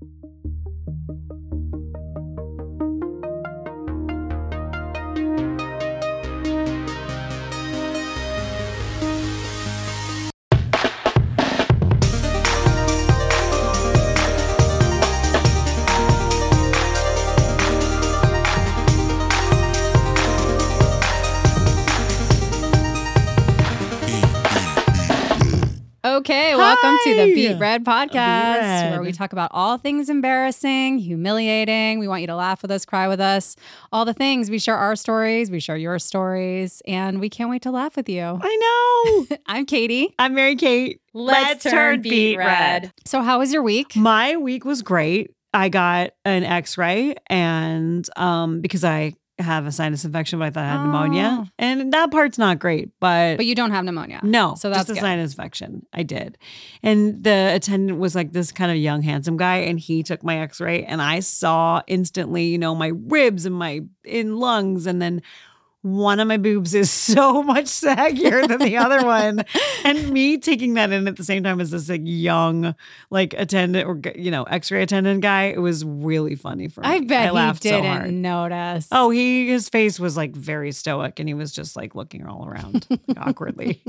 Okay, welcome to the Beat Red podcast, Beat Red. where we talk about all things embarrassing, humiliating. We want you to laugh with us, cry with us, all the things. We share our stories, we share your stories, and we can't wait to laugh with you. I know. I'm Katie. I'm Mary Kate. Let's turn Beat Red. So how was your week? My week was great. I got an x-ray and because I have a sinus infection, but I thought I had pneumonia. And that part's not great, but you don't have pneumonia. no, So that's just a good. sinus infection. I did. And the attendant was like this kind of young, handsome guy, and he took my x-ray and I saw instantly, my ribs and my lungs, and then one of my boobs is so much saggier than the other one. And me taking that in at the same time as this young attendant or x-ray attendant guy, it was really funny for me. I bet laughed he so didn't hard. notice. Oh, his face was very stoic, and he was just looking all around awkwardly.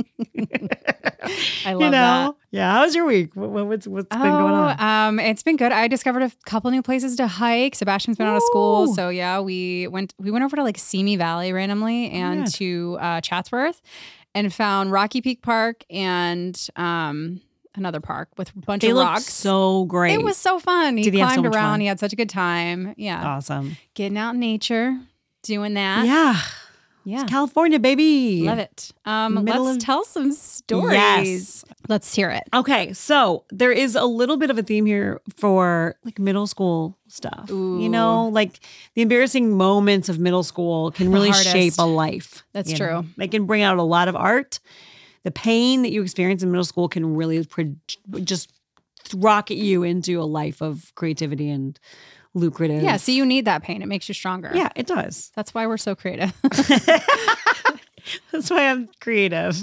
I love that. Yeah. How was your week? What's been going on? It's been good. I discovered a couple new places to hike. Sebastian's been out of school, Ooh. so yeah, we went over to Simi Valley randomly and Good. to Chatsworth, and found Rocky Peak Park and another park with a bunch They of look rocks. so great. It was so fun. He Did he have so climbed much around. fun? He had such a good time. Yeah, Awesome. getting out in nature, doing that. Yeah. Yeah. California, baby. Love it. Middle Let's of- tell some stories. Yes. Let's hear it. Okay, so there is a little bit of a theme here for middle school stuff. Ooh. The embarrassing moments of middle school can really hardest. shape a life. That's you know? true. They can bring out a lot of art. The pain that you experience in middle school can really just rocket you into a life of creativity and lucrative. Yeah, so you need that pain. It makes you stronger. Yeah, it does. That's why we're so creative. That's why I'm creative.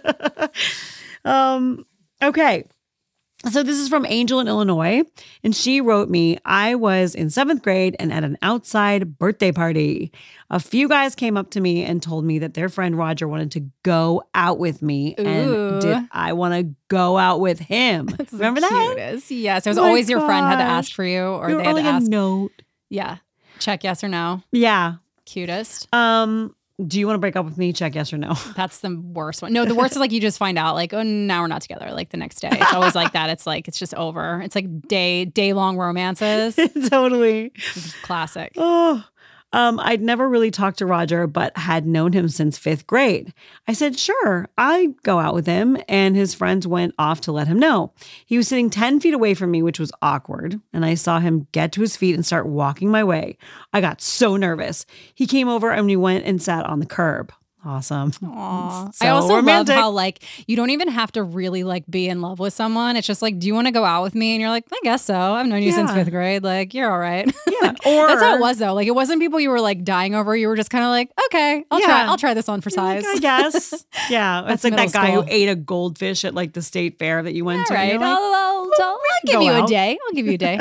Okay. So this is from Angel in Illinois, and she wrote me, I was in 7th grade and at an outside birthday party. A few guys came up to me and told me that their friend Roger wanted to go out with me. Ooh. And did I want to go out with him? Remember that? Cutest. Yes. It was Oh my always your friend had to gosh. ask for you, or You're they had to like ask. a note. Yeah. Check yes or no. Yeah. Cutest. Do you want to break up with me? Check yes or no. That's the worst one. No, the worst is you just find out oh, now we're not together. The next day. It's always like that. It's it's just over. It's day long romances. Totally. Classic. Oh, I'd never really talked to Roger, but had known him since 5th grade. I said, sure, I'd go out with him. And his friends went off to let him know. He was sitting 10 feet away from me, which was awkward. And I saw him get to his feet and start walking my way. I got so nervous. He came over and we went and sat on the curb. Awesome. Aww. So I also romantic. love how you don't even have to really be in love with someone. It's just do you want to go out with me? And you're like, I guess so. I've known you since Yeah. 5th grade. You're all right. Yeah. Or That's how it was though. It wasn't people you were dying over. You were just kind of okay, I'll try this on for size. I guess. Yeah. That's It's like that middle guy school. who ate a goldfish at the state fair that you went to. All right. You're like, I'll we give can go you a out. day. I'll give you a day.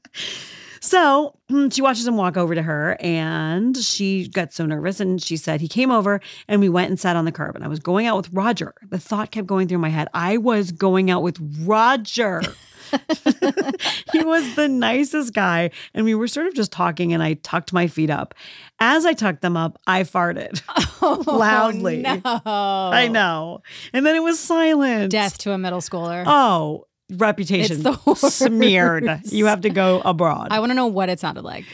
So she watches him walk over to her, and she got so nervous, and she said he came over and we went and sat on the curb, and I was going out with Roger. The thought kept going through my head. I was going out with Roger. He was the nicest guy, and we were sort of just talking, and I tucked my feet up. As I tucked them up, I farted loudly. No. I know. And then it was silent. Death to a middle schooler. Oh, reputation It's the worst. smeared. You have to go abroad. I want to know what it sounded like.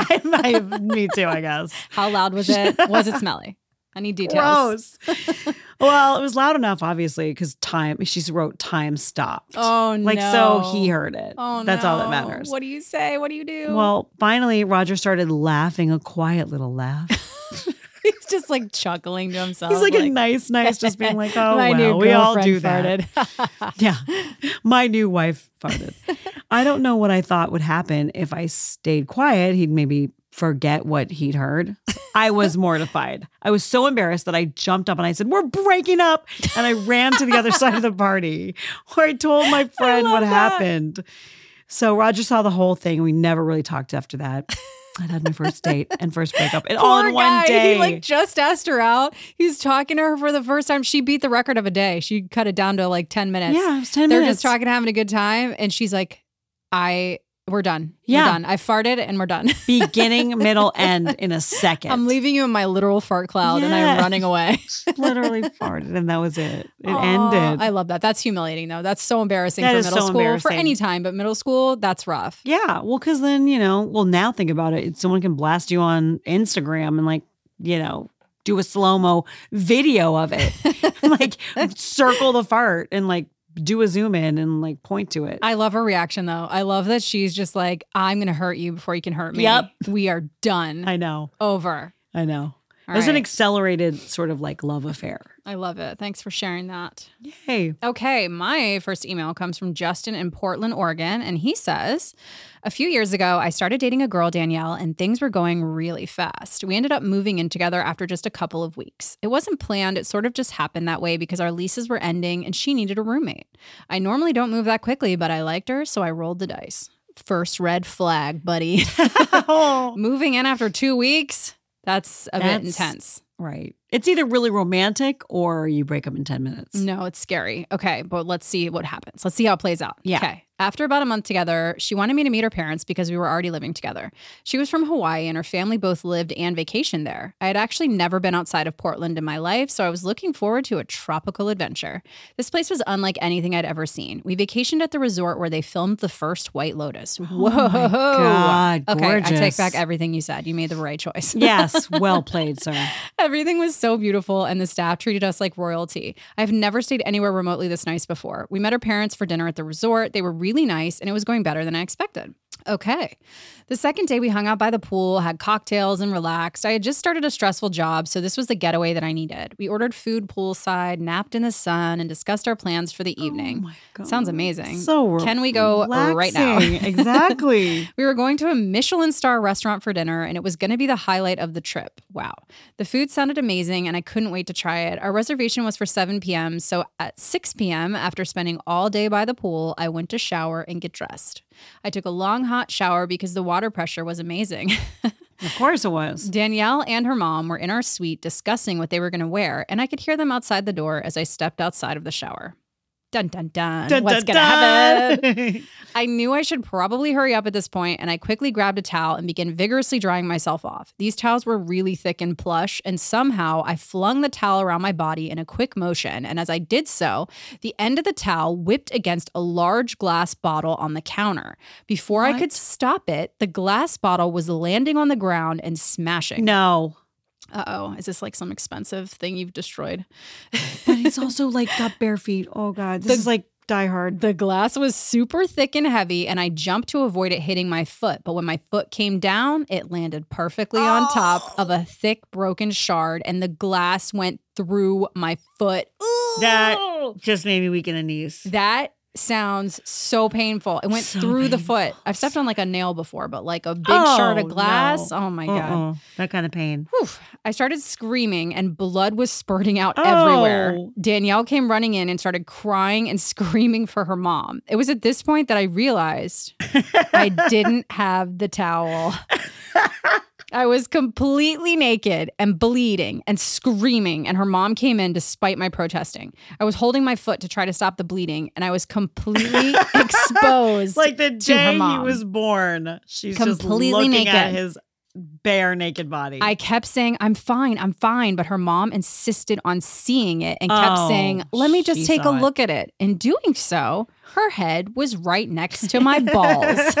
Me too, I guess. How loud was it? Was it smelly? I need details. Gross. Well, it was loud enough, obviously, because she wrote time stopped. Oh, no. So he heard it. Oh, That's all that no. matters. What do you say? What do you do? Well, finally, Roger started laughing, a quiet little laugh. he's just like chuckling to himself. He's like a nice, just being like, oh, my well, new we all girlfriend do that. farted. Yeah. My new wife farted. I don't know what I thought would happen if I stayed quiet. He'd maybe forget what he'd heard. I was mortified. I was so embarrassed that I jumped up and I said, we're breaking up. And I ran to the other side of the party where I told my friend what happened. So Roger saw the whole thing. We never really talked after that. I'd had my first date and first breakup and all in one day. He like just asked her out. He's talking to her for the first time. She beat the record of a day. She cut it down to like 10 minutes. Yeah, it was 10 They're minutes. just talking, having a good time. And she's like, we're done. Yeah. We're done. I farted and we're done. Beginning, middle, end in a second. I'm leaving you in my literal fart cloud and I'm running away. Literally farted and that was it. It Aw, ended. I love that. That's humiliating though. That's so embarrassing That for is middle so school. For embarrassing. any time, but middle school, that's rough. Yeah. Well, because then, now think about it. Someone can blast you on Instagram and do a slow-mo video of it. Like circle the fart and do a zoom in and point to it. I love her reaction though. I love that she's just like, I'm going to hurt you before you can hurt me. Yep. We are done. I know. Over. I know. All It was an right. accelerated sort of love affair. I love it. Thanks for sharing that. Yay. Okay, my first email comes from Justin in Portland, Oregon, and he says, a few years ago, I started dating a girl, Danielle, and things were going really fast. We ended up moving in together after just a couple of weeks. It wasn't planned. It sort of just happened that way because our leases were ending and she needed a roommate. I normally don't move that quickly, but I liked her, so I rolled the dice. First red flag, buddy. Moving in after 2 weeks? That's a bit intense. Right. It's either really romantic or you break up in 10 minutes. No, it's scary. Okay, but let's see what happens. Let's see how it plays out. Yeah. Okay. After about a month together, she wanted me to meet her parents because we were already living together. She was from Hawaii and her family both lived and vacationed there. I had actually never been outside of Portland in my life, so I was looking forward to a tropical adventure. This place was unlike anything I'd ever seen. We vacationed at the resort where they filmed the first White Lotus. Whoa. Oh my God, Okay, I take gorgeous. back everything you said. You made the right choice. Yes. Well played, sir. Everything was so beautiful and the staff treated us like royalty. I've never stayed anywhere remotely this nice before. We met her parents for dinner at the resort. They were really nice and it was going better than I expected. Okay. The second day we hung out by the pool, had cocktails and relaxed. I had just started a stressful job, so this was the getaway that I needed. We ordered food poolside, napped in the sun, and discussed our plans for the evening. Oh my God. Sounds amazing. So Can we go right now? relaxing. Exactly. We were going to a Michelin star restaurant for dinner, and it was going to be the highlight of the trip. Wow. The food sounded amazing, and I couldn't wait to try it. Our reservation was for 7 p.m., so at 6 p.m., after spending all day by the pool, I went to shower and get dressed. I took a long, hot shower because the water pressure was amazing. Of course it was. Danielle and her mom were in our suite discussing what they were going to wear, and I could hear them outside the door as I stepped outside of the shower. Dun, dun, dun. Dun, What's dun, going to happen? dun. I knew I should probably hurry up at this point, and I quickly grabbed a towel and began vigorously drying myself off. These towels were really thick and plush, and somehow I flung the towel around my body in a quick motion, and as I did so, the end of the towel whipped against a large glass bottle on the counter. Before I What? could stop it, the glass bottle was landing on the ground and smashing. No. Uh-oh, is this like some expensive thing you've destroyed? But it's also got bare feet. Oh God. This is like Die Hard. The glass was super thick and heavy, and I jumped to avoid it hitting my foot. But when my foot came down, it landed perfectly on top of a thick, broken shard, and the glass went through my foot. That Ooh! just made me weak in the knees. That sounds so painful. It went So through the painful. foot. I've stepped on like a nail before, but like a big shard of glass. no. Oh my God. That kind of pain. Whew. I started screaming and blood was spurting out everywhere. Oh. Danielle came running in and started crying and screaming for her mom. It was at this point that I realized I didn't have the towel. I was completely naked and bleeding and screaming, and her mom came in despite my protesting. I was holding my foot to try to stop the bleeding, and I was completely exposed. Like the to her day he mom. was born, she's Completely just looking at naked. his bare naked body. I kept saying, I'm fine. But her mom insisted on seeing it and kept Oh, saying, let me just she take a saw it. look at it. In doing so, her head was right next to my balls.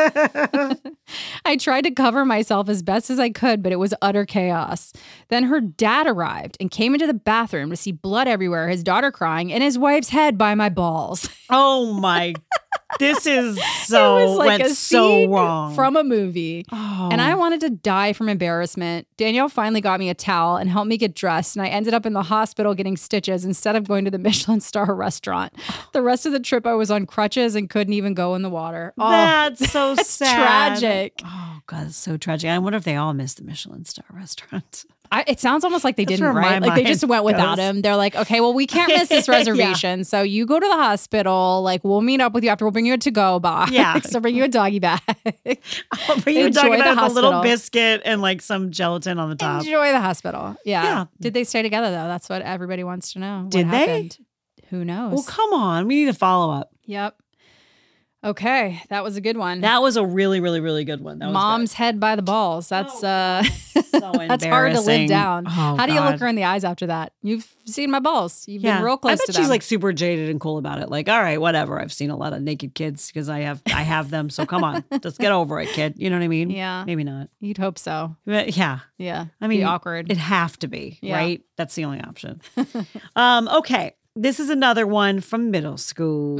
I tried to cover myself as best as I could, but it was utter chaos. Then her dad arrived and came into the bathroom to see blood everywhere, his daughter crying, and his wife's head by my balls. Oh my! This is so It was like went a so scene wrong. from a movie. Oh. And I wanted to die from embarrassment. Danielle finally got me a towel and helped me get dressed. And I ended up in the hospital getting stitches instead of going to the Michelin star restaurant. The rest of the trip, I was on crutches and couldn't even go in the water. Oh, That's so it's sad. tragic. Oh God, it's so tragic. I wonder if they all missed the Michelin star restaurant. It sounds almost like they That's didn't, where my right? Like they mind just went without goes. him. They're like, okay, well, we can't miss this Yeah. reservation. So you go to the hospital. Like, we'll meet up with you after. We'll bring you a to-go box. Yeah. So bring you a doggy bag. But you Enjoy talking the about a little hospital. biscuit and like some gelatin on the top. Enjoy the hospital. Yeah. Yeah. Did they stay together, though? That's what everybody wants to know. Did what they? happened? Who knows? Well, come on. We need a follow up. Yep. Okay. That was a good one. That was a really, really, really good one. That was Mom's head by the balls. That's so that's hard to live embarrassing. down. Oh, How do you look God. her in the eyes after that? You've seen my balls. You've Yeah. been real close I bet to she's them. like super jaded and cool about it. Like, all right, whatever. I've seen a lot of naked kids because I have them. So come on, just get over it, kid. You know what I mean? Yeah. Maybe not. You'd hope so. But yeah. Yeah. I mean, be awkward. It'd have to be, Yeah. right? That's the only option. Okay. This is another one from middle school.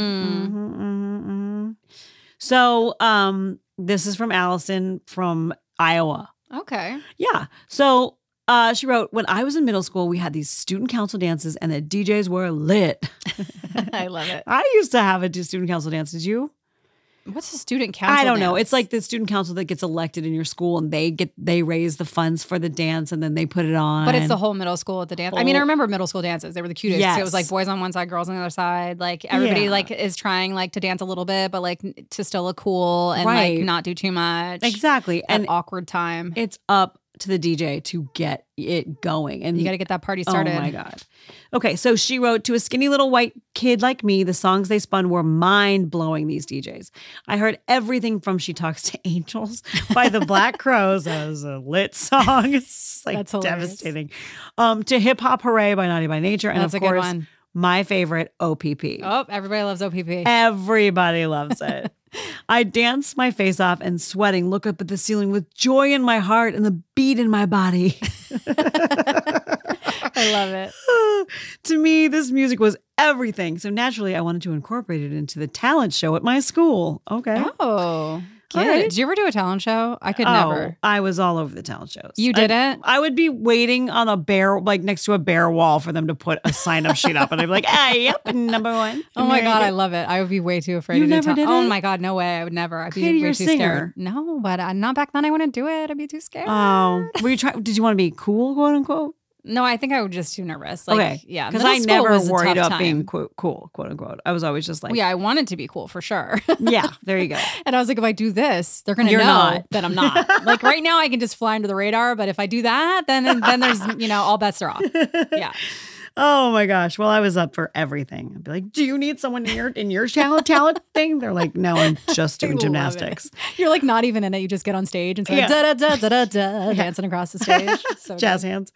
So this is from Allison from Iowa. Okay. Yeah. So she wrote, when I was in middle school, we had these student council dances and the DJs were lit. I love it. I used to have a student council dance. Did you? What's a student council? I don't know. dance? It's like the student council that gets elected in your school and they raise the funds for the dance and then they put it on. But it's the whole middle school at the dance. I mean, I Whole- remember middle school dances. They were the cutest. Yes. It was like boys on one side, girls on the other side. Like everybody Yeah. like is trying like to dance a little bit, but like to still look cool and Right. like not do too much. Exactly. An And awkward time. it's up to the DJ to get it going. And You got to get that party started. Oh my God. Okay, so she wrote, to a skinny little white kid like me, the songs they spun were mind-blowing, these DJs. I heard everything from She Talks to Angels by the Black Crows. That was a lit song. It's like That's hilarious. devastating. To Hip Hop Hooray by Naughty by Nature. And That's of a good course, one. my favorite, OPP. Oh, everybody loves OPP. Everybody loves it. I dance my face off and sweating, look up at the ceiling with joy in my heart and the beat in my body. I love it. To me, this music was everything. So naturally, I wanted to incorporate it into the talent show at my school. Okay. Oh, good. All right. Did you ever do a talent show? I could Oh, never. I was all over the talent shows. You didn't? I would be waiting on a bear, like next to a bare wall for them to put a sign up sheet up. And I'd be like, yep, number one. Oh my God, I American." love it. I would be way too afraid You to do never talent. did Oh it? my God, no way. I would never. I'd be Katie, way you're a too singer. scared. No, but not back then. I wouldn't do it. I'd be too scared. Oh, were you trying? Did you want to be cool, quote unquote? No, I think I was just too nervous. Like, Okay. yeah. Because middle I school never was a worried tough about time. being cool, quote unquote. I was always just like, Well, yeah, I wanted to be cool for sure. yeah, there you go. And I was like, if I do this, they're going to You're know not. that I'm not. Like right now, I can just fly under the radar. But if I do that, then there's, all bets are off. Yeah. Oh my gosh. Well, I was up for everything. I'd be like, do you need someone in your talent thing? They're like, no, I'm just doing I love gymnastics. it. You're like not even in it. You just get on stage and start Yeah. da da da da da dancing across the stage. It's so Jazz good. hands.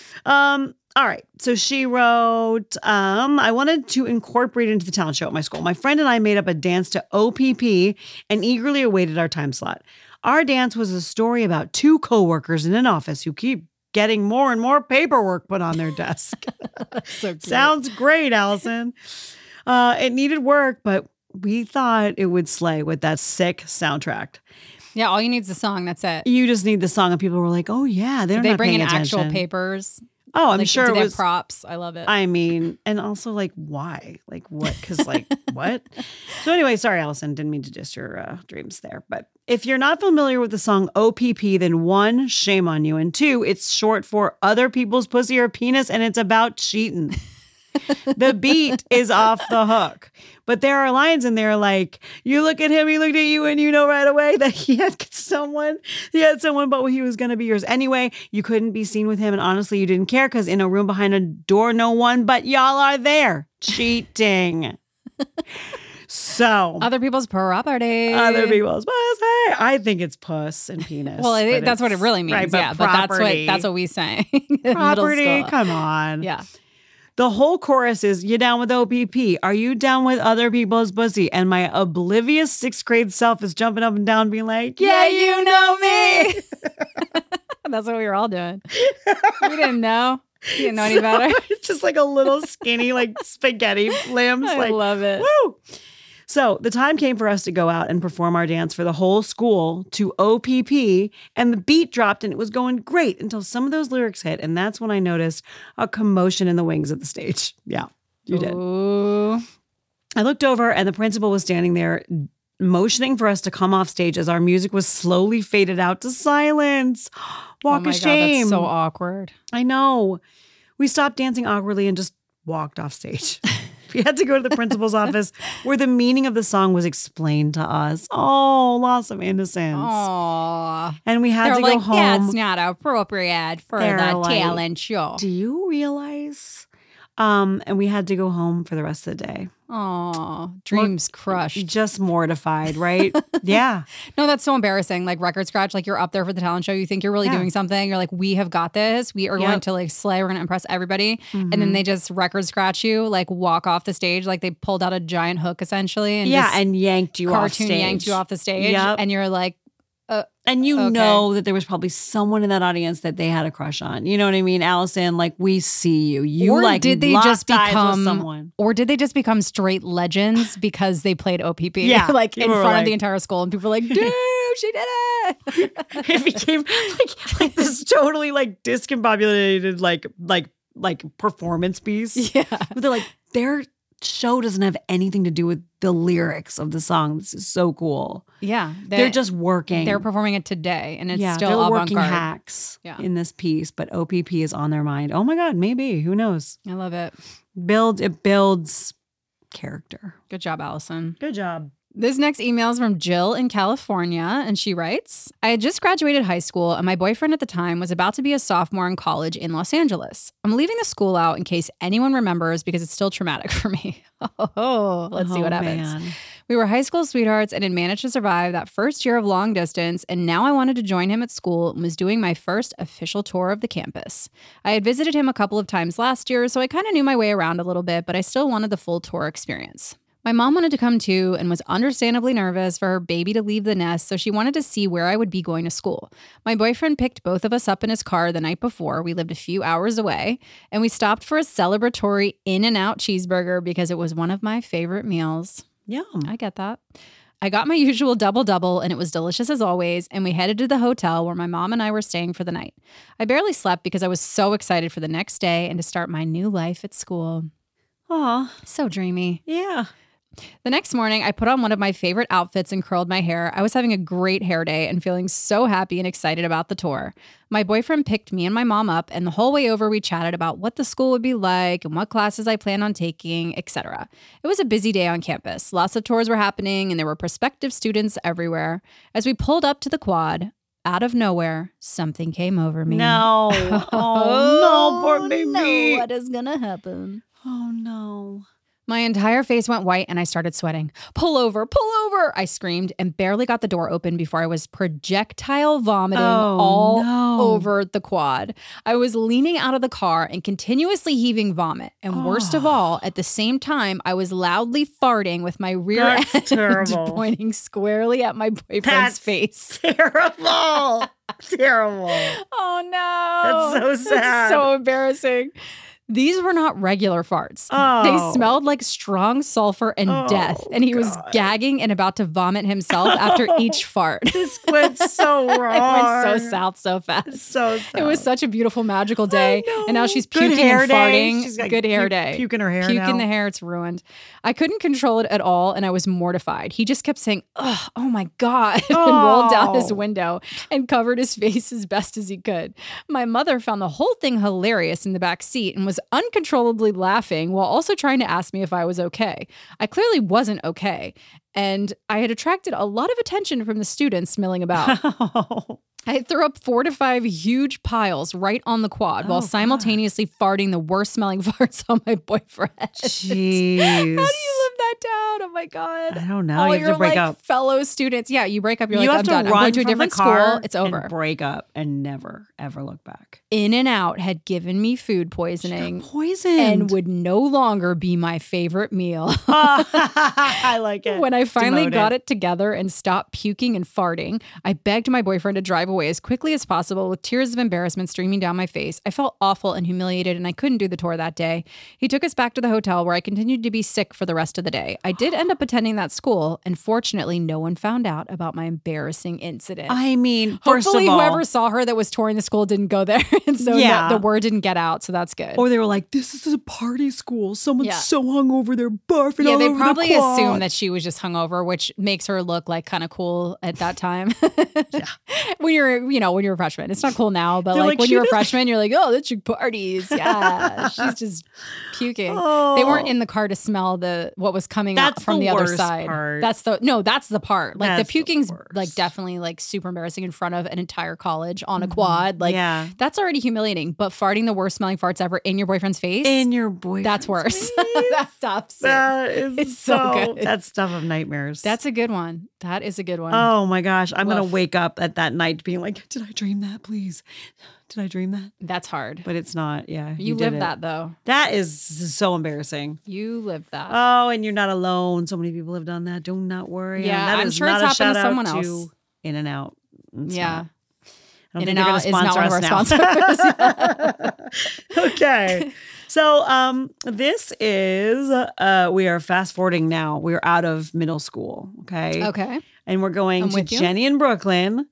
All right. So she wrote, I wanted to incorporate it into the talent show at my school. My friend and I made up a dance to OPP and eagerly awaited our time slot. Our dance was a story about two coworkers in an office who keep getting more and more paperwork put on their desk. So cute. Sounds great, Allison. It needed work, but we thought it would slay with that sick soundtrack. Yeah, all you need is a song. That's it. You just need the song, and people were like, "Oh yeah, they're Did they not bring paying in attention." actual papers? Oh, I'm Like, sure did it they have was. props. I love it. I mean, and also like, why? Like, what? Because like, what? So anyway, sorry, Allison, didn't mean to diss your dreams there. But if you're not familiar with the song OPP, then one, shame on you, and two, it's short for other people's pussy or penis, and it's about cheating. The beat is off the hook. But there are lines in there like, you look at him, he looked at you, and you know right away that he had someone, but he was going to be yours anyway. You couldn't be seen with him. And honestly, you didn't care because in a room behind a door, no one but y'all are there. Cheating. So, Other people's property. other people's pussy. I think it's puss and penis. Well, but that's what it it's- really means. Right, but yeah, but property. that's what we say. in middle Property, school. come on. Yeah. The whole chorus is, you down with OPP? Are you down with other people's pussy? And my oblivious sixth grade self is jumping up and down being like, yeah, you know me. That's what we were all doing. We didn't know. You didn't know any better. Just like a little skinny, like spaghetti limbs. I like, love it. woo. So the time came for us to go out and perform our dance for the whole school to OPP, and the beat dropped and it was going great until some of those lyrics hit. And that's when I noticed a commotion in the wings of the stage. Yeah, you did. Ooh. I looked over and the principal was standing there motioning for us to come off stage as our music was slowly faded out to silence. Walk of shame. That's so awkward. I know. We stopped dancing awkwardly and just walked off stage. We had to go to the principal's office where the meaning of the song was explained to us. Oh, loss of innocence. Aww. And we had to go home. That's not appropriate for the talent show. Do you realize? And we had to go home for the rest of the day. Oh, dreams crushed. Just mortified, right? Yeah. No, that's so embarrassing. Like record scratch, like you're up there for the talent show. You think you're really doing something. You're like, we have got this. We are going to like slay. We're going to impress everybody. And then they just record scratch you, like walk off the stage. Like they pulled out a giant hook essentially. And and yanked you off stage. Cartoon yanked you off the stage. Yep. And you're like, and you know that there was probably someone in that audience that they had a crush on. You know what I mean, Allison? Like we see you. You or like did they just become someone? Or did they just become straight legends because they played OPP? Yeah, like in front of the entire school, and people were like, "Dude, she did it!" It became like this totally like discombobulated like performance piece. Yeah, but they're like their show doesn't have anything to do with the lyrics of the song. This is so cool. Yeah. They're just working. They're performing it today, and it's still they're avant-garde. working hacks in this piece, but OPP is on their mind. Oh my God, maybe. Who knows? I love it. It builds character. Good job, Allison. Good job. This next email is from Jill in California, and she writes, I had just graduated high school, and my boyfriend at the time was about to be a sophomore in college in Los Angeles. I'm leaving the school out in case anyone remembers because it's still traumatic for me. Let's see what happens. Man. We were high school sweethearts and had managed to survive that first year of long distance, and now I wanted to join him at school and was doing my first official tour of the campus. I had visited him a couple of times last year, so I kind of knew my way around a little bit, but I still wanted the full tour experience. My mom wanted to come too and was understandably nervous for her baby to leave the nest, so she wanted to see where I would be going to school. My boyfriend picked both of us up in his car the night before. We lived a few hours away, and we stopped for a celebratory In-N-Out cheeseburger because it was one of my favorite meals. Yum. I get that. I got my usual double-double, and it was delicious as always, and we headed to the hotel where my mom and I were staying for the night. I barely slept because I was so excited for the next day and to start my new life at school. Aw. So dreamy. Yeah. The next morning, I put on one of my favorite outfits and curled my hair. I was having a great hair day and feeling so happy and excited about the tour. My boyfriend picked me and my mom up, and the whole way over, we chatted about what the school would be like and what classes I planned on taking, etc. It was a busy day on campus. Lots of tours were happening, and there were prospective students everywhere. As we pulled up to the quad, out of nowhere, something came over me. No. Oh, no, poor baby. No, what is gonna happen? Oh, no. My entire face went white and I started sweating. Pull over, I screamed and barely got the door open before I was projectile vomiting all over the quad. I was leaning out of the car and continuously heaving vomit. And worst of all, at the same time, I was loudly farting with my rear end pointing squarely at my boyfriend's face. Terrible. Terrible. Oh no. That's so sad. It's so embarrassing. These were not regular farts. Oh. They smelled like strong sulfur and death. And he was gagging and about to vomit himself after each fart. This went so wrong. It went so south so fast. So south. It was such a beautiful magical day. And now she's puking and farting. She's got good hair day. Puking her hair Puking now. the hair. It's ruined. I couldn't control it at all. And I was mortified. He just kept saying, oh my God. And rolled down his window and covered his face as best as he could. My mother found the whole thing hilarious in the back seat and was uncontrollably laughing while also trying to ask me if I was okay. I clearly wasn't okay. And I had attracted a lot of attention from the students milling about. I threw up 4 to 5 huge piles right on the quad while simultaneously farting the worst smelling farts on my boyfriend. Jeez. How do you live that down? Oh my God. I don't know. All you have your to break up. fellow students. Yeah, you break up. You're You like, have I'm to done. I'm run going to a from different the car school. It's over. and break up and never, ever look back. In-N-Out had given me food poisoning. Poisoned. And would no longer be my favorite meal. I like it. When I finally Demoted. got it together and stopped puking and farting, I begged my boyfriend to drive away as quickly as possible with tears of embarrassment streaming down my face. I felt awful and humiliated, and I couldn't do the tour that day. He took us back to the hotel where I continued to be sick for the rest of the day. I did end up attending that school, and fortunately, no one found out about my embarrassing incident. I mean, first Hopefully, of all, whoever saw her that was touring the school didn't go there, and so the word didn't get out. So that's good. Or they were like, "This is a party school. Someone's Yeah. so hungover, they're barfing all they over probably the quad." assumed that she was just hungover hungover, which makes her look like kind of cool at that time. Yeah. When you're a freshman. It's not cool now, but They're like like, when she you're a does- freshman, you're like, oh, that chick parties. Yeah. She's just puking. Oh. They weren't in the car to smell what was coming out That's from the the other worst side. part. That's the part. Like That's the the puking's worst. like definitely like super embarrassing in front of an entire college on a quad. Like Yeah. that's already humiliating. But farting the worst smelling farts ever in your boyfriend's face. In your boyfriend. That's worse. That stops it. That is It's so good. That's stuff of nightmares. That's a good one. That is a good one. Oh my gosh. I'm going to Woof. wake up at that night being like, did I dream that, please? Did I dream that? That's hard. But it's not. Yeah. You did live it. that though. That is so embarrassing. You live that. Oh, and you're not alone. So many people have done that. Do not worry. Yeah, And that I'm is sure not it's a happened to shout someone out else. to In-N-Out. It's Yeah. not. I don't think In-N-Out they're is going not one to of our sponsor us now. Okay. So this is, we are fast forwarding now. We're out of middle school. Okay. Okay. And we're going I'm to with you. Jenny in Brooklyn,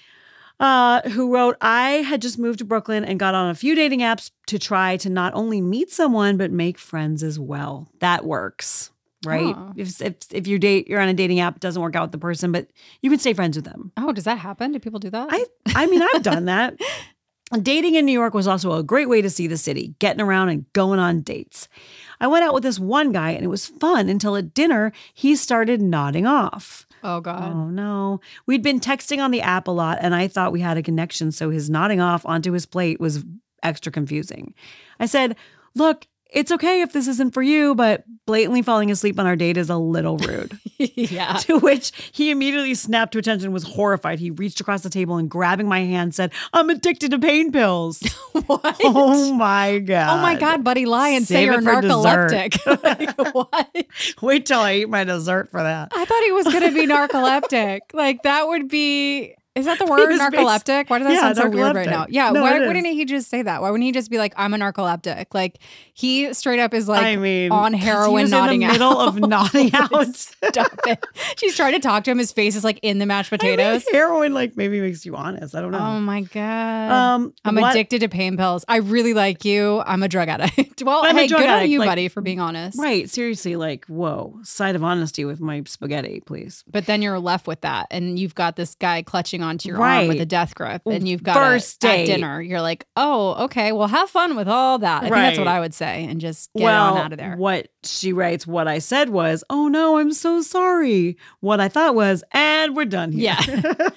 who wrote, I had just moved to Brooklyn and got on a few dating apps to try to not only meet someone, but make friends as well. That works, right? Oh. If you're on a dating app, it doesn't work out with the person, but you can stay friends with them. Oh, does that happen? Do people do that? I mean, I've done that. Dating in New York was also a great way to see the city, getting around and going on dates. I went out with this one guy and it was fun until at dinner, he started nodding off. Oh God. Oh no. We'd been texting on the app a lot and I thought we had a connection. So his nodding off onto his plate was extra confusing. I said, look, it's okay if this isn't for you, but blatantly falling asleep on our date is a little rude. Yeah. To which he immediately snapped to attention and was horrified. He reached across the table and grabbing my hand said, I'm addicted to pain pills. What? Oh my God. Oh my God, buddy, lie and say Save you're it for narcoleptic. Like, what? Wait till I eat my dessert for that. I thought he was going to be narcoleptic. Like that would be. Is that the word, was narcoleptic? Why does that Yeah, sound so weird right narcoleptic. now? Yeah, No, why it is. wouldn't he just say that? Why wouldn't he just be like, I'm a narcoleptic? Like he straight up is like I mean, on 'cause heroin, he was nodding in the middle out. of nodding out. Stop it. She's trying to talk to him. His face is like in the mashed I mean, potatoes. heroin like maybe makes you honest. I don't know. Oh my God. I'm what- addicted to pain pills. I really like you. I'm a drug addict. Well, I'm a hey, drug good on addict, you, like- buddy, for being honest. Right. Seriously, like, whoa, side of honesty with my spaghetti, please. But then you're left with that, and you've got this guy clutching onto your arm Right. with a death grip, and you've got First at date. dinner. You're like, oh, okay, well, have fun with all that. I think that's what Right. I would say, and just get well, on out of there. what she writes, what I said was, oh no, I'm so sorry. What I thought was, and we're done here. Yeah.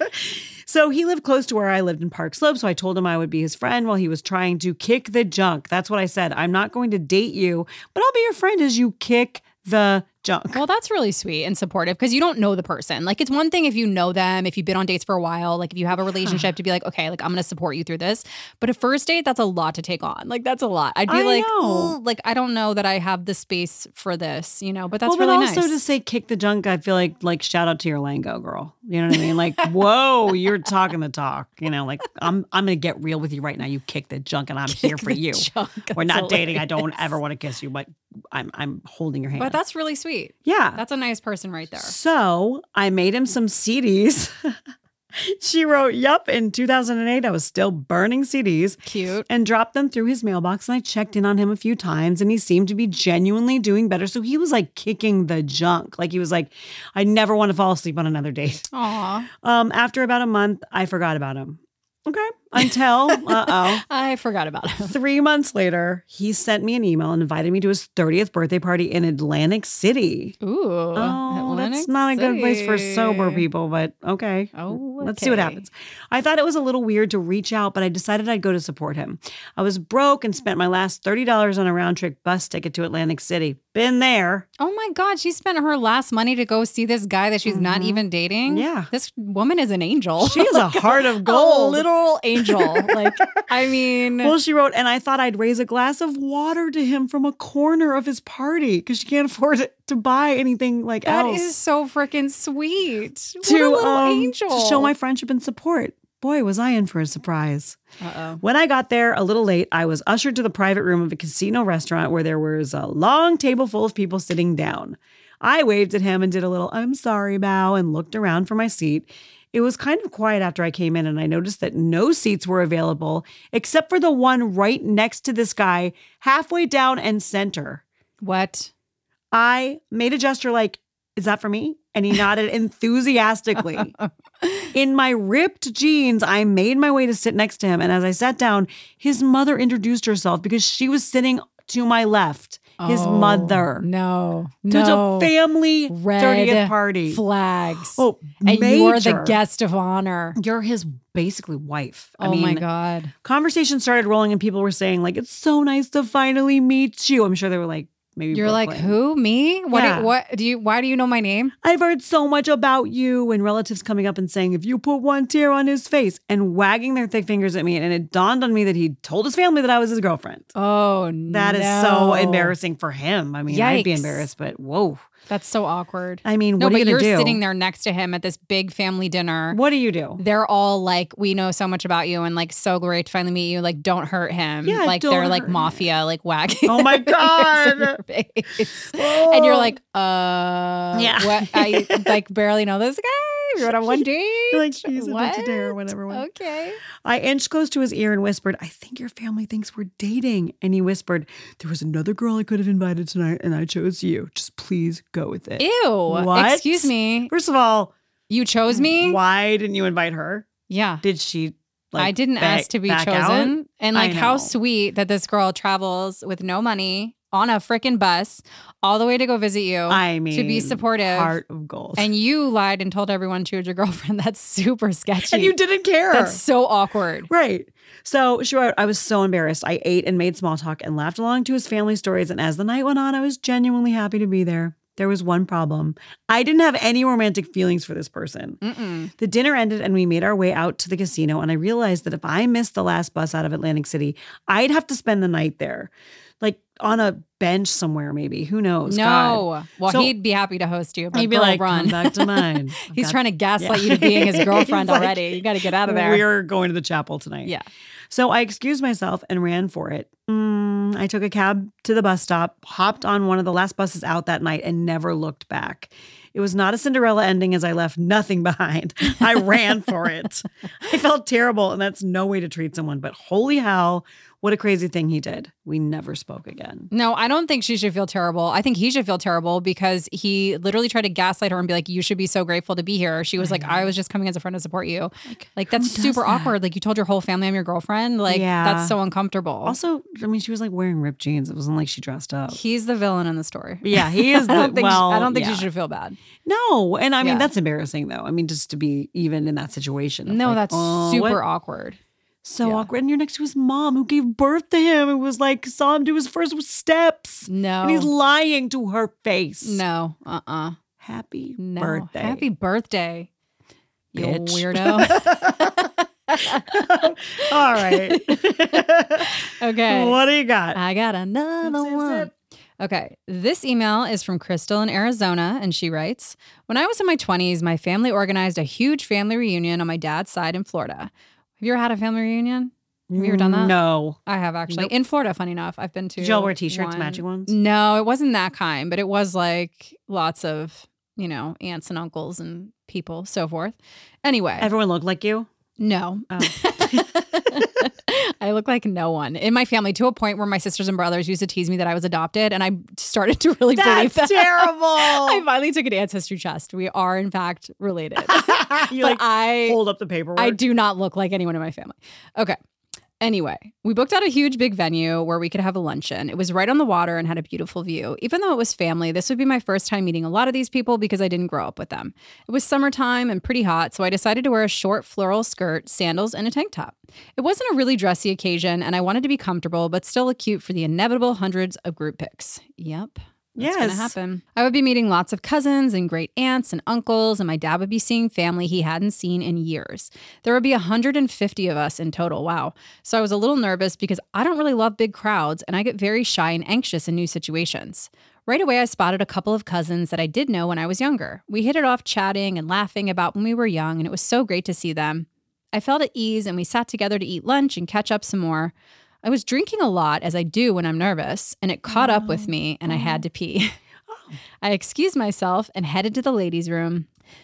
So he lived close to where I lived in Park Slope. So I told him I would be his friend while he was trying to kick the junk. That's what I said. I'm not going to date you, but I'll be your friend as you kick the junk. Well, that's really sweet and supportive because you don't know the person. Like, it's one thing if you know them, if you've been on dates for a while, like if you have a relationship to be like, okay, like I'm going to support you through this. But a first date, that's a lot to take on. Like, that's a lot. I'd be I like, know. "Ooh, like, I don't know that I have the space for this, but that's well, really but also nice. to say kick the junk, I feel like shout out to your Lango girl. You know what I mean? Like, whoa, you're talking the talk. Like I'm gonna get real with you right now. You kick the junk, and I'm here for you. Junk. We're That's not dating. I don't hilarious. ever want to kiss you, but I'm holding your hand. But that's really sweet. yeah. That's a nice person right there. So I made him some CDs. She wrote, yup, in 2008, I was still burning CDs Cute. and dropped them through his mailbox. And I checked in on him a few times and he seemed to be genuinely doing better. So he was like kicking the junk. Like he was like, I never want to fall asleep on another date. Aw. After about a month, I forgot about him. Okay. Until, I forgot about him. 3 months later, he sent me an email and invited me to his 30th birthday party in Atlantic City. Ooh. Oh, Atlantic that's not a good place for City. sober people, but okay. Oh, Let's see what okay. happens. I thought it was a little weird to reach out, but I decided I'd go to support him. I was broke and spent my last $30 on a round trip bus ticket to Atlantic City. Been there. Oh my God, she spent her last money to go see this guy that she's not even dating. Yeah. This woman is an angel. She has a heart of A gold. literal angel. Like, I mean, Well, she wrote, and I thought I'd raise a glass of water to him from a corner of his party because she can't afford to buy anything like that else. is so freaking sweet. What to a little angel. to show my friendship and support. Boy, was I in for a surprise. Uh-oh. When I got there a little late, I was ushered to the private room of a casino restaurant where there was a long table full of people sitting down. I waved at him and did a little I'm sorry bow and looked around for my seat. It was kind of quiet after I came in and I noticed that no seats were available except for the one right next to this guy, halfway down and center. What? I made a gesture like, is that for me? And he nodded enthusiastically. In my ripped jeans, I made my way to sit next to him. And as I sat down, his mother introduced herself because she was sitting to my left. His mother. No. So it's a family Red 30th party. Flags. Oh, and you're the major. guest of honor. You're his basically wife. I Oh mean, my God. conversation started rolling and people were saying like, it's so nice to finally meet you. I'm sure they were like, maybe You're like, Brooklyn. who? Me? Yeah. Why do you know my name? I've heard so much about you, and relatives coming up and saying, if you put one tear on his face, and wagging their thick fingers at me. And it dawned on me that he told his family that I was his girlfriend. Oh, That is so embarrassing for him. I mean, I'd be Yikes. embarrassed, but whoa. That's so awkward. I mean, No, what are but you going you're to do? sitting there next to him at this big family dinner. What do you do? They're all like, we know so much about you and like so great to finally meet you. Like, don't hurt him. Yeah, like don't they're like hurt mafia, like wagging. Oh my their fingers in God. your face. Oh. And you're like, Yeah. what? I like barely know this guy. You're on one date. You're like, she's a What? vegetarian or whatever. Okay. I inched close to his ear and whispered, I think your family thinks we're dating. And he whispered, there was another girl I could have invited tonight, and I chose you. Just please go with it. Ew. What? Excuse me. First of all, You chose me? why didn't you invite her? Yeah. Did she like I didn't ask to be back chosen. out? And I like how know. sweet that this girl travels with no money on a freaking bus all the way to go visit you. I mean, to be supportive. Heart of gold. And you lied and told everyone she was your girlfriend. That's super sketchy. And you didn't care. That's so awkward. Right. So she wrote, I was so embarrassed. I ate and made small talk and laughed along to his family stories. And as the night went on, I was genuinely happy to be there. There was one problem. I didn't have any romantic feelings for this person. Mm-mm. The dinner ended and we made our way out to the casino. And I realized that if I missed the last bus out of Atlantic City, I'd have to spend the night there. Like on a bench somewhere, maybe. Who knows? No. God. Well, So- he'd be happy to host you. But He'd be girl, like, run. come back to mine. He's trying to gaslight you to being his girlfriend He's like, already. You got to get out of there. We're going to the chapel tonight. Yeah. So I excused myself and ran for it. I took a cab to the bus stop, hopped on one of the last buses out that night, and never looked back. It was not a Cinderella ending as I left nothing behind. I ran for it. I felt terrible, and that's no way to treat someone. But holy hell, what a crazy thing he did. We never spoke again. No, I don't think she should feel terrible. I think he should feel terrible because he literally tried to gaslight her and be like, you should be so grateful to be here. She was like, I was just coming as a friend to support you. Like that's who does super that? awkward. Like you told your whole family I'm your girlfriend. Like Yeah. that's so uncomfortable. Also, I mean, she was like wearing ripped jeans. It wasn't like she dressed up. He's the villain in the story. Yeah, he is. I don't think, I don't think yeah. she should feel bad. No, and I mean, Yeah. that's embarrassing though. I mean, just to be even in that situation. of No, like, that's oh, super what? awkward. So Yeah. awkward. And you're next to his mom who gave birth to him and was like, saw him do his first steps. No. And he's lying to her face. No. Happy No. birthday. Happy birthday. You Bitch. weirdo. All right. Okay. What do you got? I got another Zip, one. zip. Okay. This email is from Crystal in Arizona, and she writes, when I was in my 20s, my family organized a huge family reunion on my dad's side in Florida. Have you ever had a family reunion? Have you ever done that? No. I have actually. Nope. In Florida, funny enough. I've been to Did y'all wear t-shirts, one. matching ones? No, it wasn't that kind, but it was like lots of, aunts and uncles and people, so forth. Anyway. Everyone looked like you? No. Oh. I look like no one in my family, to a point where my sisters and brothers used to tease me that I was adopted, and I started to really believe That's that. terrible. I finally took an ancestry test. We are, in fact, related. You But I hold up the paperwork. I do not look like anyone in my family. Okay. Anyway, we booked out a huge big venue where we could have a luncheon. It was right on the water and had a beautiful view. Even though it was family, this would be my first time meeting a lot of these people because I didn't grow up with them. It was summertime and pretty hot, so I decided to wear a short floral skirt, sandals, and a tank top. It wasn't a really dressy occasion, and I wanted to be comfortable, but still look cute for the inevitable hundreds of group pics. Yep. That's going to Yes. happen. I would be meeting lots of cousins and great aunts and uncles, and my dad would be seeing family he hadn't seen in years. There would be 150 of us in total. Wow. So I was a little nervous because I don't really love big crowds, and I get very shy and anxious in new situations. Right away, I spotted a couple of cousins that I did know when I was younger. We hit it off chatting and laughing about when we were young, and it was so great to see them. I felt at ease, and we sat together to eat lunch and catch up some more. I was drinking a lot, as I do when I'm nervous, and it caught up with me, and I had to pee. I excused myself and headed to the ladies' room.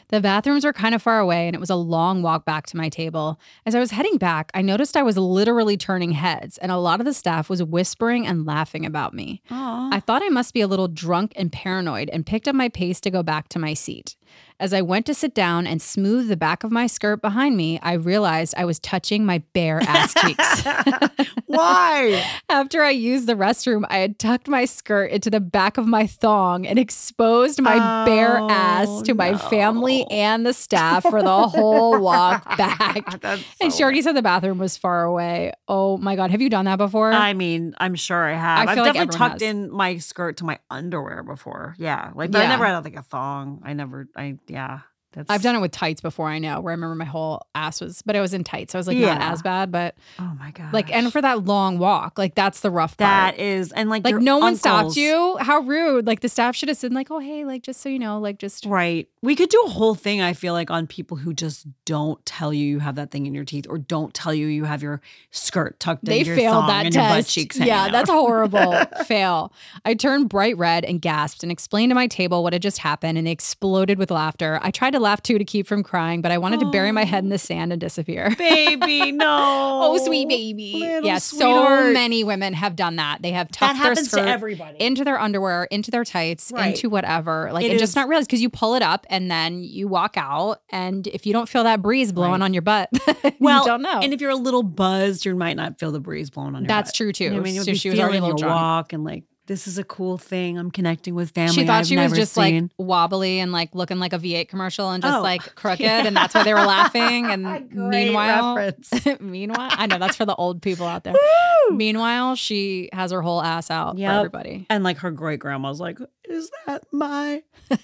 The bathrooms were kind of far away, and it was a long walk back to my table. As I was heading back, I noticed I was literally turning heads, and a lot of the staff was whispering and laughing about me. Aw. I thought I must be a little drunk and paranoid and picked up my pace to go back to my seat. As I went to sit down and smooth the back of my skirt behind me, I realized I was touching my bare ass cheeks. Why? After I used the restroom, I had tucked my skirt into the back of my thong and exposed my bare ass to my family and the staff for the whole walk back. And she already said the bathroom was far away. Oh my God. Have you done that before? I mean, I'm sure I have. I I've feel like definitely everyone tucked has. in my skirt to my underwear before. Yeah. But I Yeah. never had like a thong. I've done it with tights before, I know, where I remember my whole ass was, but it was in tights. So I was like, not Yeah. as bad, but Oh my God. like, and for that long walk, like that's the rough part. that is, and like your no one stopped uncles- you. How rude. Like the staff should have said like, oh, hey, like, just so you know, like just. Right. We could do a whole thing, I feel like, on people who just don't tell you have that thing in your teeth or don't tell you have your skirt tucked They in your failed thong that and test. your butt cheeks hanging Yeah, out. that's horrible. Fail. I turned bright red and gasped and explained to my table what had just happened, and they exploded with laughter. I tried to laugh too to keep from crying, but I wanted to bury my head in the sand and disappear. Baby, no. Oh, sweet baby. Little Yeah, so sweetheart. many women have done that. They have That tucked their happens to skirt everybody. into their underwear, into their tights, Right. into whatever. Like, It and just is- not realize because you pull it up and then you walk out, and if you don't feel that breeze blowing Right. on your butt, Well, you don't know. And if you're a little buzzed, you might not feel the breeze blowing on your That's butt. true too. You know what I mean? You'll So be she was already a feeling little your drunk. walk and like, this is a cool thing. I'm connecting with family. She thought I've she was never just seen. like wobbly and like looking like a V8 commercial and just Oh, like crooked, yeah. and that's why they were laughing. And Great meanwhile, reference. I know that's for the old people out there. Woo! Meanwhile, she has her whole ass out Yep. for everybody. And like her great grandma's like, is that my?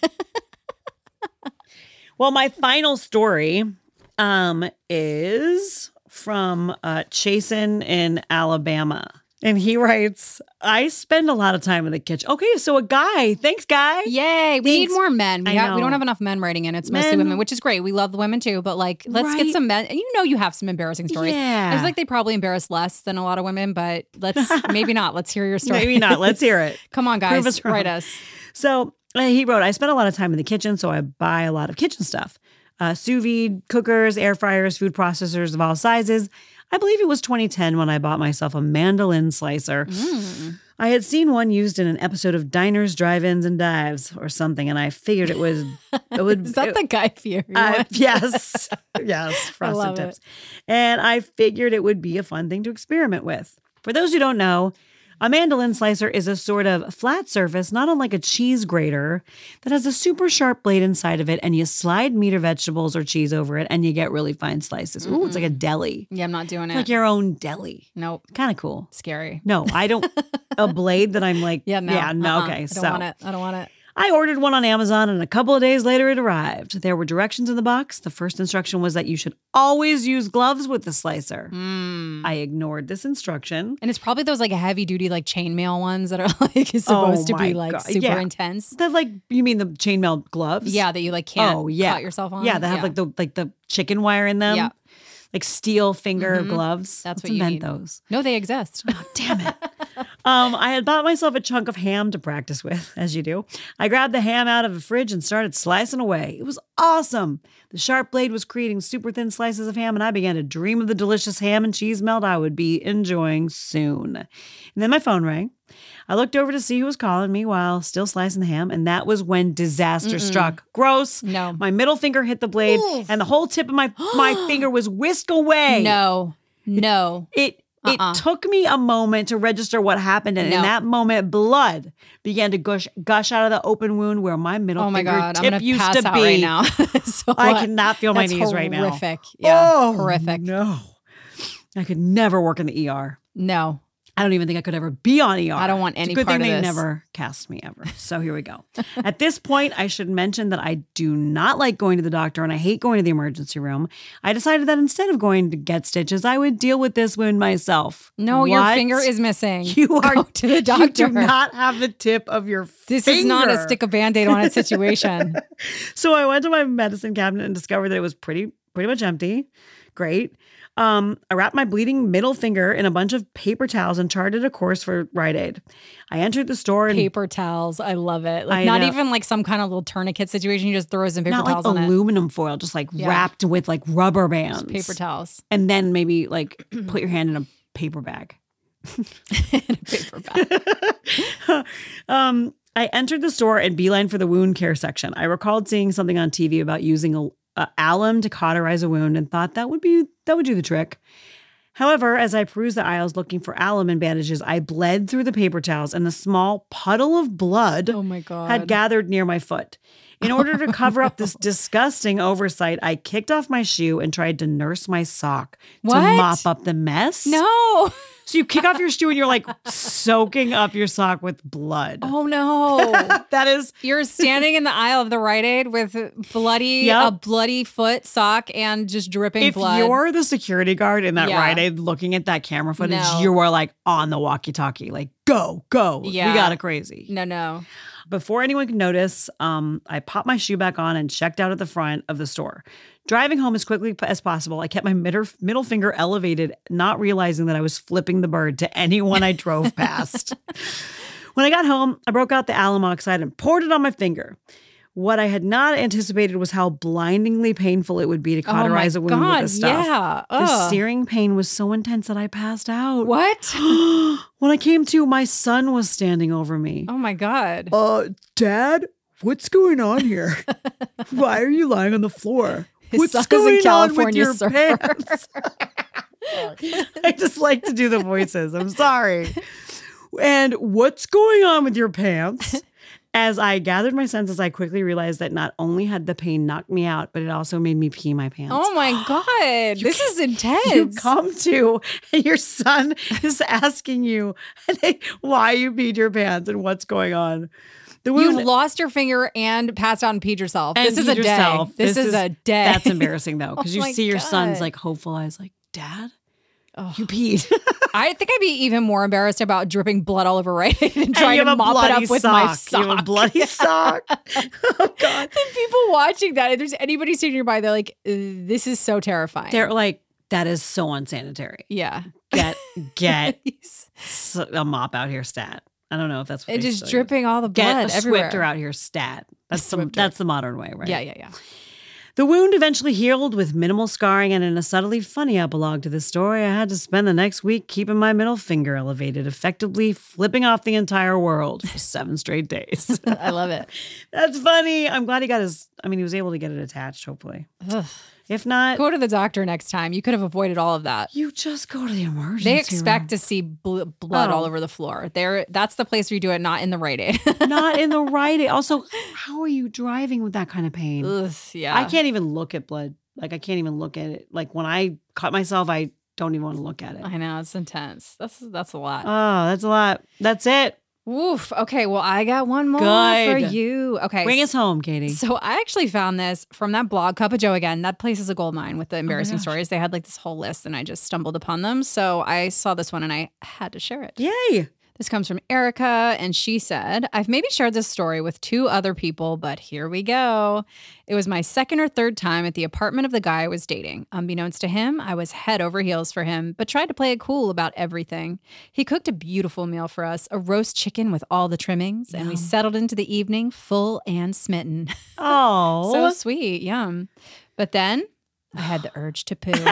Well, my final story is from Chasen in Alabama. And he writes, I spend a lot of time in the kitchen. Okay, so a guy. Thanks, guy. Yay! We need Thanks. more men. We I don't know. have enough men writing in. It's mostly Men- women, which is great. We love the women too, but like, let's get Right. some men. And you know, you have some embarrassing stories. Yeah. I feel like they probably embarrass less than a lot of women, but let's maybe not. Let's hear your story. Maybe not. Let's hear it. Come on, Prove guys, us wrong. write us. So he wrote, I spend a lot of time in the kitchen, so I buy a lot of kitchen stuff. Sous vide, cookers, air fryers, food processors of all sizes. I believe it was 2010 when I bought myself a mandolin slicer. I had seen one used in an episode of Diners, Drive-Ins, and Dives or something, and I figured it would. Is that the Guy Fieri one? Yes, yes, frosted love tips. And I figured it would be a fun thing to experiment with. For those who don't know, a mandolin slicer is a sort of flat surface, not unlike a cheese grater, that has a super sharp blade inside of it, and you slide meat or vegetables or cheese over it, and you get really fine slices. Ooh, it's like a deli. Yeah, I'm not doing it. Like your own deli. Nope. Kind of cool. Scary. No, I don't. A blade that I'm like, Yeah, no. okay. I So don't want it. I don't want it. I ordered one on Amazon, and a couple of days later it arrived. There were directions in the box. The first instruction was that you should always use gloves with the slicer. I ignored this instruction. And it's probably those like heavy duty like chainmail ones that are like is supposed to my be like God. super Yeah. intense. That like you mean the chainmail gloves? Yeah, that you like can't Oh, yeah. cut yourself on. Yeah, that have like the chicken wire in them. Yeah. Like steel finger gloves. That's Let's what you invent need. those. No, they exist. Damn it. I had bought myself a chunk of ham to practice with, as you do. I grabbed the ham out of the fridge and started slicing away. It was awesome. The sharp blade was creating super thin slices of ham, and I began to dream of the delicious ham and cheese melt I would be enjoying soon. And then my phone rang. I looked over to see who was calling me while still slicing the ham, and that was when disaster struck. Gross. No. My middle finger hit the blade, and the whole tip of my finger was whisked away. No. It took me a moment to register what happened, and in No. that moment, blood began to gush out of the open wound where my middle Oh my finger God. I'm tip gonna used pass to out be. right now. So I cannot feel my that's knees right now. Horrific. Yeah. Oh, horrific. No, I could never work in the ER. No. I don't even think I could ever be on ER. I don't want It's any a good part thing of they this. never cast me ever. So here we go. At this point, I should mention that I do not like going to the doctor and I hate going to the emergency room. I decided that instead of going to get stitches, I would deal with this wound myself. No, your What? finger is missing. You are Go to the doctor. You do not have the tip of your This finger. is not a stick a band-aid on it situation. So I went to my medicine cabinet and discovered that it was pretty pretty much empty. Great. I wrapped my bleeding middle finger in a bunch of paper towels and charted a course for Rite Aid. I entered the store and Paper towels. I love it. Like I not know. even like some kind of little tourniquet situation. You just throw some paper not like towels on aluminum foil, just like Yeah. wrapped with like rubber bands. it. Paper towels. And then maybe like put your hand in a paper bag. In a paper bag. I entered the store and beeline for the wound care section. I recalled seeing something on TV about using alum to cauterize a wound and thought that would do the trick. However, as I perused the aisles looking for alum and bandages, I bled through the paper towels and a small puddle of blood Oh my God. had gathered near my foot. In order to cover up this disgusting oversight, I kicked off my shoe and tried to nurse my sock What? to mop up the mess. No. So you kick off your shoe and you're like soaking up your sock with blood. Oh no. That is You're standing in the aisle of the Rite Aid with a bloody foot sock and just dripping if blood. you're the security guard in that Yeah. Rite Aid looking at that camera footage, No. you are like on the walkie-talkie, like go. Yeah. We got it crazy. No. Before anyone could notice, I popped my shoe back on and checked out at the front of the store. Driving home as quickly as possible, I kept my middle finger elevated, not realizing that I was flipping the bird to anyone I drove past. When I got home, I broke out the alum oxide and poured it on my finger. What I had not anticipated was how blindingly painful it would be to cauterize a wound with this stuff. Yeah. The Ugh. searing pain was so intense that I passed out. What? When I came to, my son was standing over me. Oh my God. Dad, what's going on here? Why are you lying on the floor? His What's son is a going on with California your surfer. pants? I just like to do the voices. I'm sorry. And what's going on with your pants? As I gathered my senses, I quickly realized that not only had the pain knocked me out, but it also made me pee my pants. Oh my God. This is intense. You come to, and your son is asking you why you peed your pants and what's going on. The wound, You've lost your finger and passed out and peed yourself. and This is a peed yourself. day. This is a day. That's embarrassing though, because Oh you my see your son's God. like hopeful eyes, like, Dad, Oh. you peed. I think I'd be even more embarrassed about dripping blood all over Rite Aid and And trying you to have a mop it bloody up with sock. my sock. You have a bloody sock. Oh God. And people watching that, if there's anybody sitting nearby, they're like, this is so terrifying. They're like, that is so unsanitary. yeah. Get a mop out here, stat. I don't know if that's what And they just still use. dripping all the Get blood a everywhere. Swifter out here, stat. Swifter. That's the modern way, right? Yeah. The wound eventually healed with minimal scarring, and in a subtly funny epilogue to this story, I had to spend the next week keeping my middle finger elevated, effectively flipping off the entire world for 7 straight days. I love it. That's funny. I'm glad he got he was able to get it attached, hopefully. Ugh. If not, Go to the doctor next time. You could have avoided all of that. you just go to the emergency They expect room. to see blood all over the floor. That's the place where you do it, not in the Rite Aid. Not in the right. Also, how are you driving with that kind of pain? Ugh, yeah. I can't even look at blood. Like, I can't even look at it. Like, when I cut myself, I don't even want to look at it. I know, it's intense. That's a lot. Oh, that's a lot. That's it. Oof. Okay, well, I got one more for Good. you. Okay. Bring us home, Katie. So I actually found this from that blog, Cup of Joe again. That place is a gold mine with the embarrassing gosh. stories. They had like this whole list and I just stumbled upon them. So I saw this one and I had to share it. Yay. This comes from Erica, and she said, I've maybe shared this story with 2 other people, but here we go. It was my second or third time at the apartment of the guy I was dating. Unbeknownst to him, I was head over heels for him, but tried to play it cool about everything. He cooked a beautiful meal for us, a roast chicken with all the trimmings, and we settled into the evening full and smitten. Oh. So sweet. Yum. But then I had the urge to poo.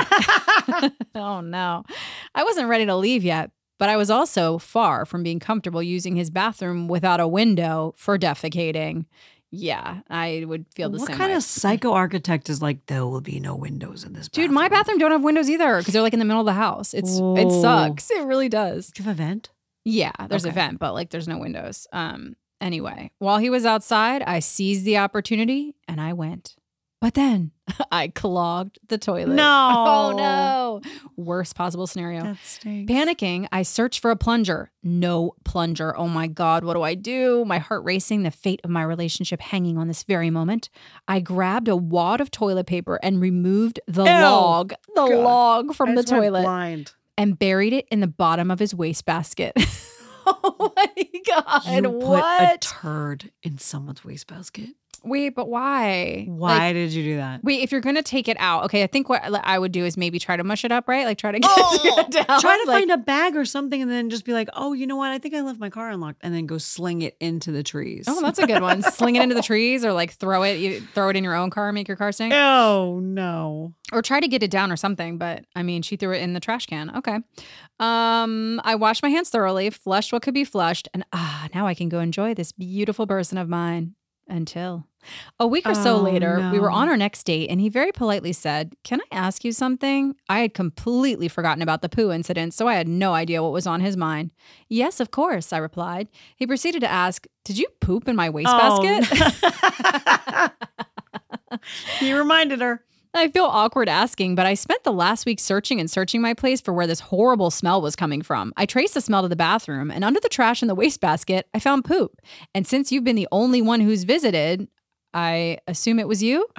Oh, no. I wasn't ready to leave yet. But I was also far from being comfortable using his bathroom without a window for defecating. Yeah, I would feel the What same kind way. of psycho architect is like, there will be no windows in this bathroom? Dude, my bathroom don't have windows either because they're like in the middle of the house. It Oh. sucks. It really does. Do you have a vent? Yeah, there's a Okay. vent, but like there's no windows. Anyway, while he was outside, I seized the opportunity and I went. But then I clogged the toilet. No. Oh no. Worst possible scenario. That stinks. Panicking, I searched for a plunger. No plunger. Oh my God, what do I do? My heart racing, the fate of my relationship hanging on this very moment. I grabbed a wad of toilet paper and removed the Ew. log from I the just went toilet blind. and buried it in the bottom of his wastebasket. Oh my God, You put a what? turd in someone's wastebasket. Wait, but why? Why did you do that? Wait, if you're going to take it out, okay, I think what I would do is maybe try to mush it up, right? Like try to get it down. Try to find a bag or something and then just be like, oh, you know what? I think I left my car unlocked, and then go sling it into the trees. Oh, that's a good one. Sling it into the trees, or like throw it in your own car, make your car stink. Oh, no. Or try to get it down or something. But I mean, she threw it in the trash can. Okay. I washed my hands thoroughly, flushed what could be flushed, and now I can go enjoy this beautiful person of mine. Until a week or so later, we were on our next date, and he very politely said, "Can I ask you something?" I had completely forgotten about the poo incident, so I had no idea what was on his mind. "Yes, of course," I replied. He proceeded to ask, "Did you poop in my wastebasket?" He reminded her. I feel awkward asking, but I spent the last week searching my place for where this horrible smell was coming from. I traced the smell to the bathroom, and under the trash in the wastebasket, I found poop. And since you've been the only one who's visited, I assume it was you?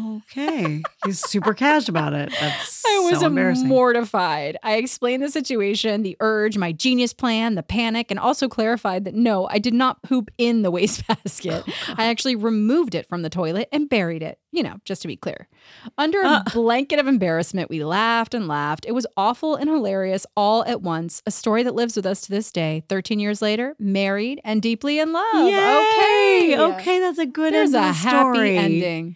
Okay. He's super cash about it. That's I was so embarrassing. mortified. I explained the situation, the urge, my genius plan, the panic, and also clarified that no, I did not poop in the wastebasket. I actually removed it from the toilet and buried it, just to be clear. Under a blanket of embarrassment, we laughed and laughed. It was awful and hilarious all at once. A story that lives with us to this day. 13 years later, married and deeply in love. Yay! Okay, that's a good There's end a to the story. happy ending.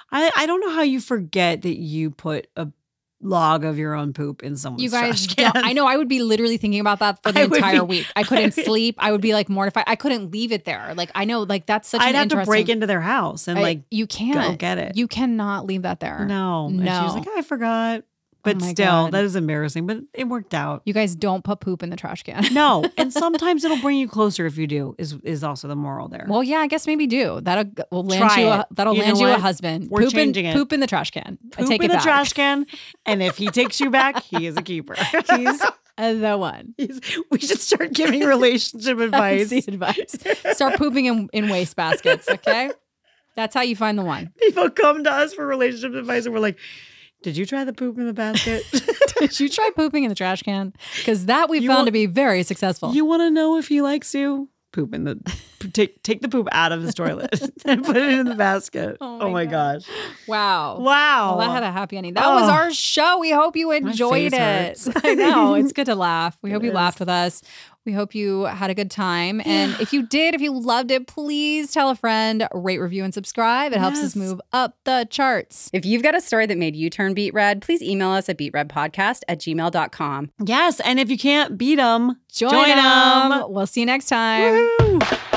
I don't know how you forget that you put a log of your own poop in someone's trash can. I know. I would be literally thinking about that for the entire week. I couldn't sleep. I would be like mortified. I couldn't leave it there. Like I know, like that's such. I'd have interesting, to break into their house and you can't go get it. You cannot leave that there. No. And she was like, I forgot. But still, that is embarrassing. But it worked out. You guys don't put poop in the trash can. No. And sometimes it'll bring you closer if you do, is also the moral there. Well, yeah, I guess maybe do. That'll land you a husband. We're changing it. Poop in the trash can. Poop I take in it the back. trash can. And if he takes you back, he is a keeper. He's the one. We should start giving relationship advice. Start pooping in waste baskets, okay? That's how you find the one. People come to us for relationship advice and we're like, did you try the poop in the basket? Did you try pooping in the trash can? Because that we found to be very successful. You want to know if he likes you? Poop in the take the poop out of his toilet and put it in the basket. Oh my gosh. Wow. Wow. Well, that had a happy ending. That was our show. We hope you enjoyed it. I know. It's good to laugh. We hope you laughed with us. We hope you had a good time. And if you did, if you loved it, please tell a friend, rate, review, and subscribe. It helps us move up the charts. If you've got a story that made you turn beet red, please email us at beetredpodcast@gmail.com. Yes. And if you can't beat them, Join them. We'll see you next time. Woo!